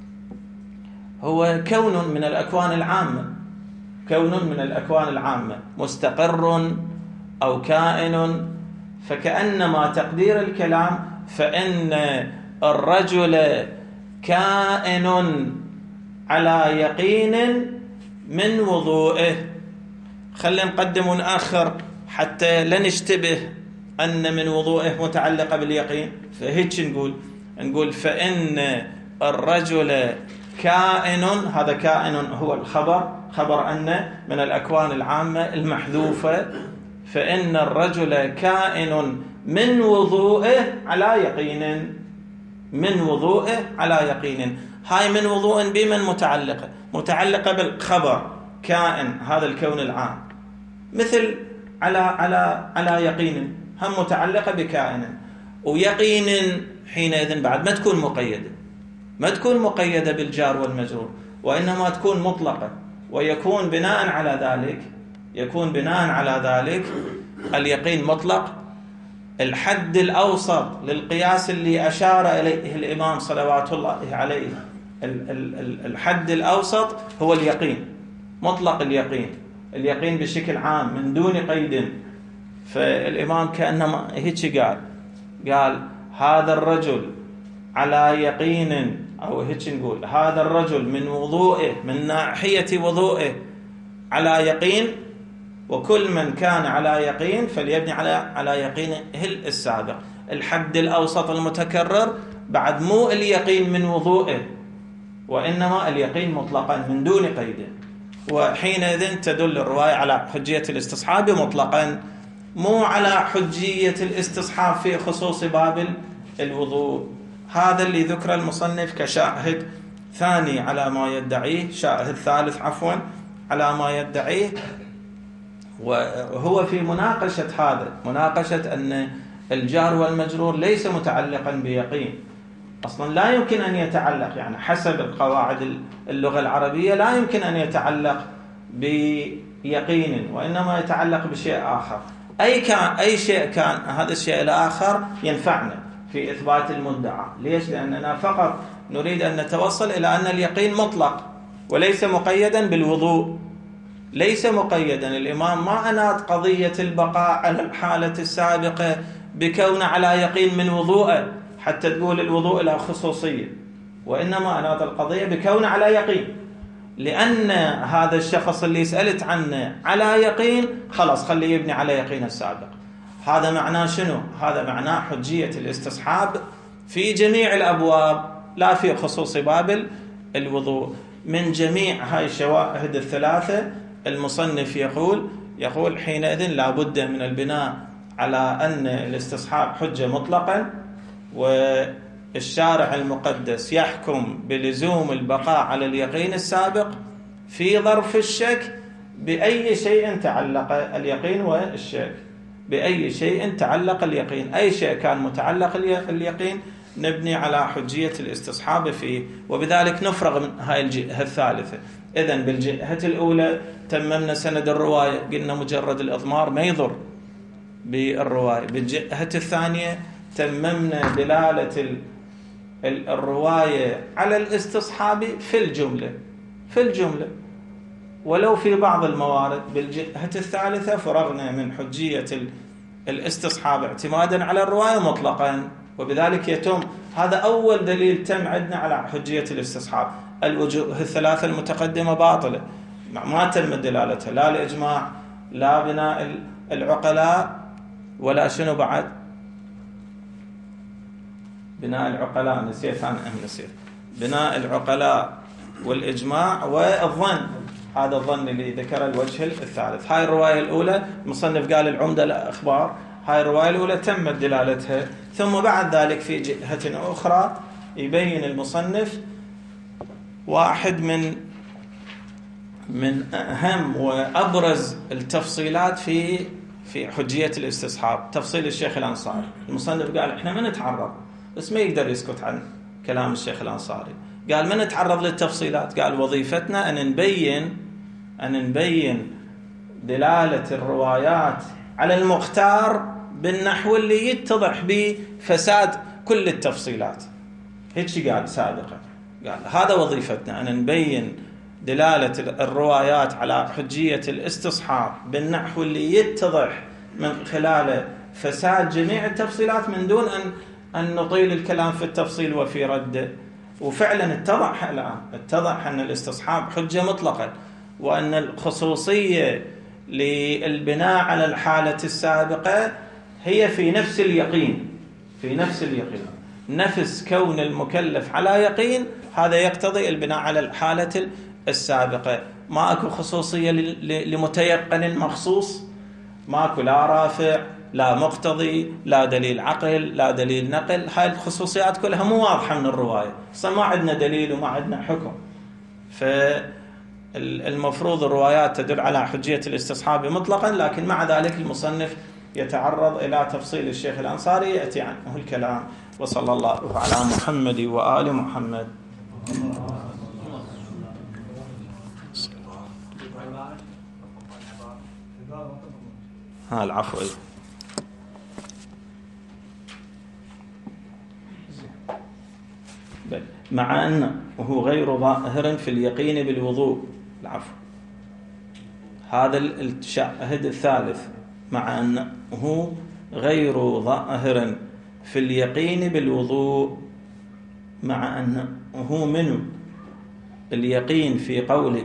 A: هو كون من الأكوان العامة، كون من الأكوان العامة، مستقر أو كائن. فكأنما تقدير الكلام فإن الرجل كائن على يقين من وضوئه. خلينا نقدم ونأخر حتى لا نشتبه أن من وضوئه متعلقة باليقين. فهيك نقول نقول فإن الرجل كائن، هذا كائن هو الخبر، خبر أن من الأكوان العامة المحذوفة. فإن الرجل كائن من وضوئه على يقين، من وضوئه على يقين. هاي من وضوء بمن متعلقة؟ متعلقة بالخبر كائن، هذا الكون العام، مثل على على على يقين، هم متعلقة بكائن. ويقين حينئذ بعد ما تكون مقيدة، ما تكون مقيدة بالجار والمجرور، وإنما تكون مطلقة. ويكون بناء على ذلك، يكون بناء على ذلك اليقين مطلق الحد الأوسط للقياس اللي أشار إليه الإمام صلوات الله عليه، الحد الأوسط هو اليقين، مطلق اليقين، اليقين بشكل عام من دون قيد. فالإمام كأنما هيك قال قال هذا الرجل على يقين، أو هيك نقول هذا الرجل من وضوئه، من ناحية وضوئه على يقين، وكل من كان على يقين فليبني على على يقينه السابق. الحد الأوسط المتكرر بعد مو اليقين من وضوئه، وإنما اليقين مطلقا من دون قيد، وحينئذ تدل الرواية على حجية الاستصحاب مطلقا، مو على حجية الاستصحاب في خصوص باب الوضوء. هذا اللي ذكر المصنف كشاهد ثاني على ما يدعيه، شاهد ثالث عفوا على ما يدعيه، وهو في مناقشة هذا، مناقشة أن الجار والمجرور ليس متعلقا بيقين، أصلا لا يمكن أن يتعلق، يعني حسب القواعد اللغة العربية لا يمكن أن يتعلق بيقين، وإنما يتعلق بشيء آخر. أي كان أي شيء كان هذا الشيء الآخر ينفعنا في إثبات المدعى. ليش؟ لأننا فقط نريد أن نتوصل إلى أن اليقين مطلق وليس مقيدا بالوضوء، ليس مقيدا. الإمام ما أناد قضية البقاء على الحالة السابقة بكون على يقين من وضوءه حتى تقول الوضوء له خصوصية، وإنما أناد القضية بكون على يقين، لأن هذا الشخص اللي سألت عنه على يقين خلاص خليه يبني على يقين السابق. هذا معناه شنو؟ هذا معناه حجية الاستصحاب في جميع الأبواب، لا في خصوص باب الوضوء. من جميع هاي الشواهد الثلاثة المصنف يقول يقول حينئذ لا بد من البناء على أن الاستصحاب حجة مطلقا، والشارع المقدس يحكم بلزوم البقاء على اليقين السابق في ظرف الشك بأي شيء تعلق اليقين والشك، بأي شيء تعلق اليقين، أي شيء كان متعلق اليقين نبني على حجية الاستصحاب فيه، وبذلك نفرغ من هاي الجهة الثالثة. إذن بالجهة الأولى تممنا سند الرواية، قلنا مجرد الإضمار ما يضر بالرواية. بالجهة الثانية تممنا دلالة الرواية على الاستصحاب في الجملة في الجملة ولو في بعض الموارد. بالجهة الثالثة فرغنا من حجية الاستصحاب اعتمادا على الرواية مطلقا، وبذلك يتم هذا أول دليل تم عندنا على حجية الاستصحاب. الوجوه الثلاثة المتقدمة باطلة، ما تم دلالتها لا الإجماع لا بناء العقلاء ولا شنو بعد بناء العقلاء، نسيت أنا أهم نسيت بناء العقلاء والإجماع والظن، هذا الظن اللي ذكر الوجه الثالث. هاي الرواية الأولى مصنف قال العمدة الأخبار، هاي الرواية الأولى تمت دلالتها. ثم بعد ذلك في جهة أخرى يبين المصنف واحد من من أهم وأبرز التفصيلات في في حجية الاستصحاب، تفصيل الشيخ الأنصاري. المصنف قال إحنا ما نتعرض، بس ما يقدر يسكت عن كلام الشيخ الأنصاري، قال ما نتعرض للتفصيلات، قال وظيفتنا أن نبين أن نبين دلالة الروايات على المختار بالنحو اللي يتضح به فساد كل التفصيلات. هيك قال سابقا، قال هذا وظيفتنا أن نبين دلالة الروايات على حجية الاستصحاب بالنحو اللي يتضح من خلاله فساد جميع التفصيلات من دون أن أن نطيل الكلام في التفصيل وفي رده. وفعلا اتضح الآن اتضح أن الاستصحاب حجة مطلقا، وأن الخصوصية للبناء على الحالة السابقة هي في نفس اليقين في نفس اليقين نفس كون المكلف على يقين، هذا يقتضي البناء على الحالة السابقة. ما أكو خصوصية لمتيقن مخصوص، ما أكو لا رافع لا مقتضي لا دليل عقل لا دليل نقل، هاي الخصوصيات كلها مو واضحة من الرواية، أصلا ما عندنا دليل وما عندنا حكم. فالمفروض الروايات تدل على حجية الاستصحاب مطلقا، لكن مع ذلك المصنف يتعرض إلى تفصيل الشيخ الأنصاري يأتي عنه الكلام. وصلى الله على محمد وآل محمد. ها العفو. بل مع أنه غير ظاهر في اليقين بالوضوء. العفو. هذا الشاهد الثالث، مع أنه غير ظاهر في اليقين بالوضوء، مع أنه منه اليقين في قوله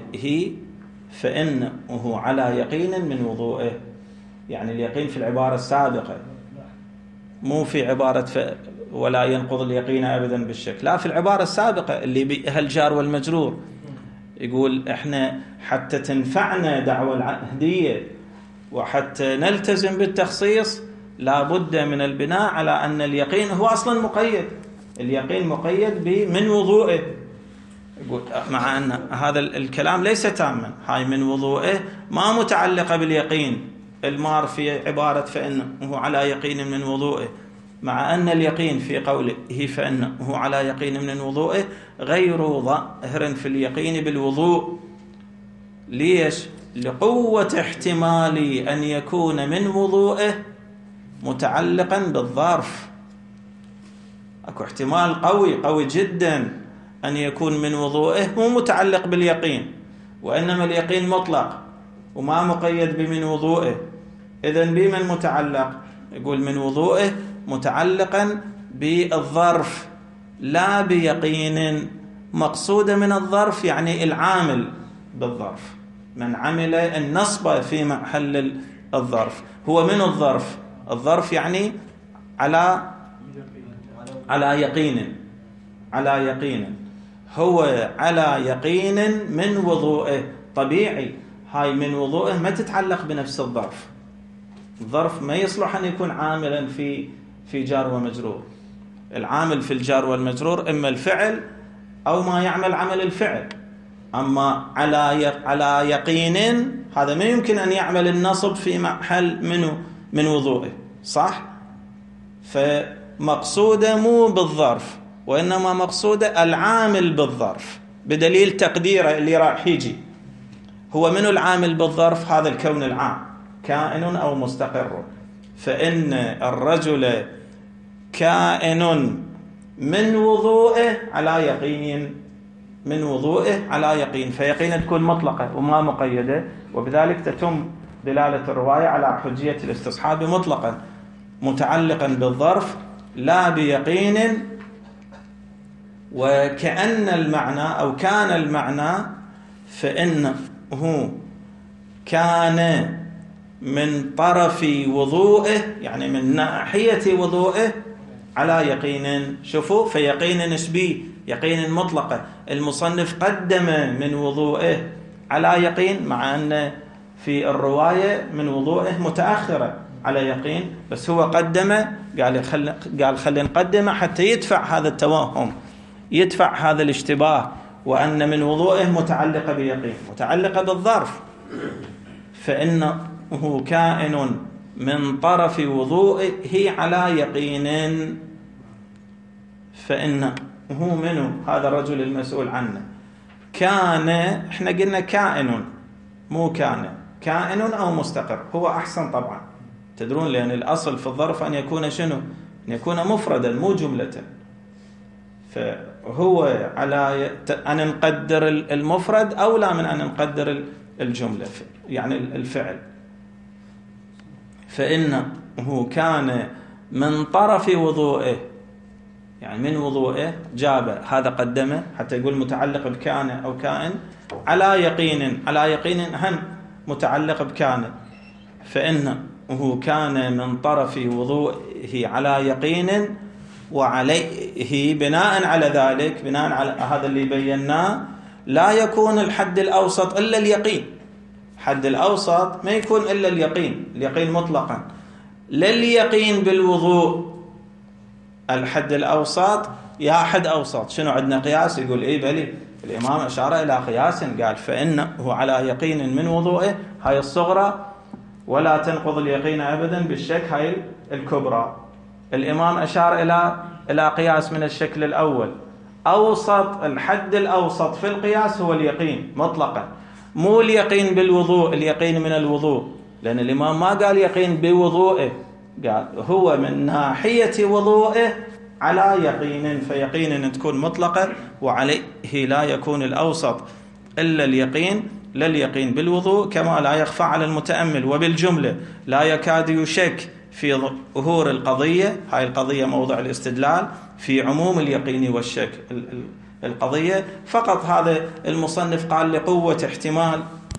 A: فإنه على يقين من وضوئه. يعني اليقين في العبارة السابقة، مو في عبارة ف... ولا ينقض اليقين أبدا بالشك، لا، في العبارة السابقة اللي بها الجار والمجرور. يقول إحنا حتى تنفعنا دعوة العهدية وحتى نلتزم بالتخصيص لا بد من البناء على أن اليقين هو أصلا مقيد، اليقين مقيد بمن وضوئه. يقول مع أن هذا الكلام ليس تاما، هاي من وضوئه ما متعلقة باليقين المار في عبارة فإنه على يقين من وضوئه، مع أن اليقين في قوله فإنه على يقين من وضوئه غير ظاهر في اليقين بالوضوء. ليش؟ لقوة احتمال أن يكون من وضوئه متعلقا بالظرف. أكو احتمال قوي قوي جدا أن يكون من وضوئه مو متعلق باليقين، وإنما اليقين مطلق وما مقيد بمن وضوئه. إذن بمن متعلق؟ يقول من وضوئه متعلقا بالظرف لا بيقين. مقصود من الظرف يعني العامل بالظرف، من عمل النصب في محل الظرف هو من الظرف. الظرف يعني على على يقين، على يقين، هو على يقين من وضوئه. طبيعي هاي من وضوئه ما تتعلق بنفس الظرف. الظرف ما يصلح أن يكون عاملا في في جار ومجرور. العامل في الجار والمجرور إما الفعل أو ما يعمل عمل الفعل. أما على على يقين هذا ما يمكن أن يعمل النصب في محل منه من وضوئه، صح؟ فمقصوده مو بالظرف، وإنما مقصوده العامل بالظرف، بدليل تقديره اللي راح يجي. هو منه العامل بالظرف؟ هذا الكون العام، كائن أو مستقر. فإن الرجل كائن من وضوئه على يقين، من وضوئه على يقين، فيقين تكون مطلقة وما مقيدة، وبذلك تتم دلالة الرواية على حجية الاستصحاب مطلقا متعلقا بالظرف لا بيقين. وكأن المعنى أو كان المعنى فإنه كان من طرف وضوئه، يعني من ناحية وضوئه على يقين. شوفوا، في يقين نسبي، يقين مطلقة. المصنف قدم من وضوئه على يقين، مع أن في الرواية من وضوئه متأخرة على يقين، بس هو قدم، قال خل قال خلي نقدمه حتى يدفع هذا التوهم، يدفع هذا الاشتباه، وأن من وضوئه متعلقة بيقين، متعلقة بالظرف. فإنه كائن من طرف وضوئه على يقين، فإنه منه هذا الرجل المسؤول عنه. كان، احنا قلنا كائن مو كان، كائن أو مستقر هو أحسن طبعا، تدرون، لأن الأصل في الظرف أن يكون شنو؟ أن يكون مفردا مو جملة. فهو على أن نقدر المفرد أولى من أن نقدر الجملة، يعني الفعل. فإنه كان من طرف وضوئه، يعني من وضوئه، جاب هذا قدمه حتى يقول متعلق بكان أو كائن على يقين، على يقين هم متعلق بكان. فإنه كان من طرف وضوئه على يقين، وعليه بناء على ذلك، بناء على هذا اللي بيناه، لا يكون الحد الأوسط إلا اليقين. حد الأوسط ما يكون إلا اليقين، اليقين مطلقا، لا اليقين بالوضوء. الحد الأوسط يا حد أوسط، شنو عندنا قياس؟ يقول إيه بلي، الإمام أشار إلى قياس، قال فإنه على يقين من وضوئه، هاي الصغرى، ولا تنقض اليقين أبدا بالشك، هاي الكبرى. الإمام أشار إلى إلى قياس من الشكل الأول. أوسط، الحد الأوسط في القياس هو اليقين مطلقا، مو اليقين بالوضوء، اليقين من الوضوء، لأن الإمام ما قال يقين بوضوئه، قال هو من ناحية وضوئه على يقين، فيقين تكون مطلقة وعليه لا يكون الأوسط إلا اليقين، لا اليقين بالوضوء، كما لا يخفى على المتأمل. وبالجملة لا يكاد يشك في ظهور القضية، هاي القضية موضع الاستدلال، في عموم اليقين والشك القضية. فقط هذا المصنف قال لقوة احتمال،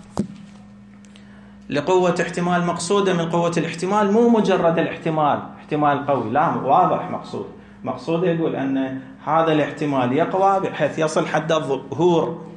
A: لقوة احتمال مقصودة من قوة الاحتمال مو مجرد الاحتمال احتمال قوي، لا واضح مقصود، مقصود يقول أن هذا الاحتمال يقوى بحيث يصل حد الظهور،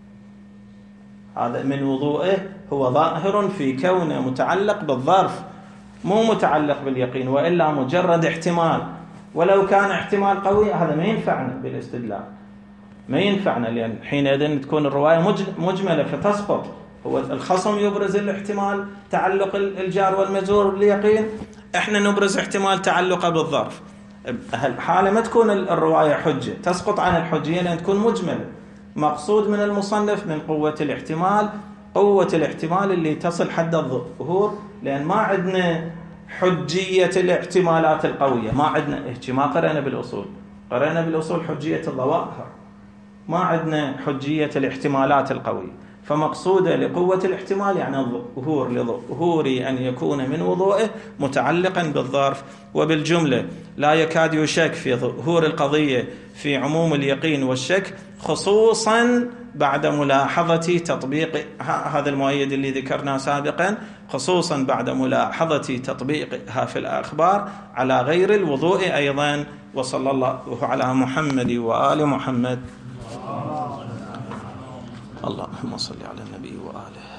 A: هذا من وضوءه هو ظاهر في كونه متعلق بالظرف مو متعلق باليقين، وإلا مجرد احتمال ولو كان احتمال قوي هذا ما ينفعنا بالاستدلال، ما ينفعنا، لأن حينئذ تكون الرواية مجملة فتسقط. هو الخصم يبرز الاحتمال تعلق الجار والمجرور باليقين، احنا نبرز احتمال تعلقه بالظرف، حالة ما تكون الرواية حجة، تسقط عن الحجية لأن تكون مجملة. مقصود من المصنف من قوة الاحتمال، قوة الاحتمال اللي تصل حد الظهور، لأن ما عندنا حجية الاحتمالات القوية، ما عندنا إيه ما قرأنا بالأصول، قرأنا بالأصول حجية الظواهر، ما عندنا حجية الاحتمالات القوية. فمقصودة لقوة الاحتمال يعني الظهور، لظهور أن يكون من وضوءه متعلقا بالظرف. وبالجملة لا يكاد يشك في ظهور القضية في عموم اليقين والشك، خصوصا بعد ملاحظة تطبيق هذا المؤيد اللي ذكرناه سابقا، خصوصا بعد ملاحظة تطبيقها في الأخبار على غير الوضوء أيضا. وصلى الله على محمد وآل محمد. اللهم صل على النبي وآله.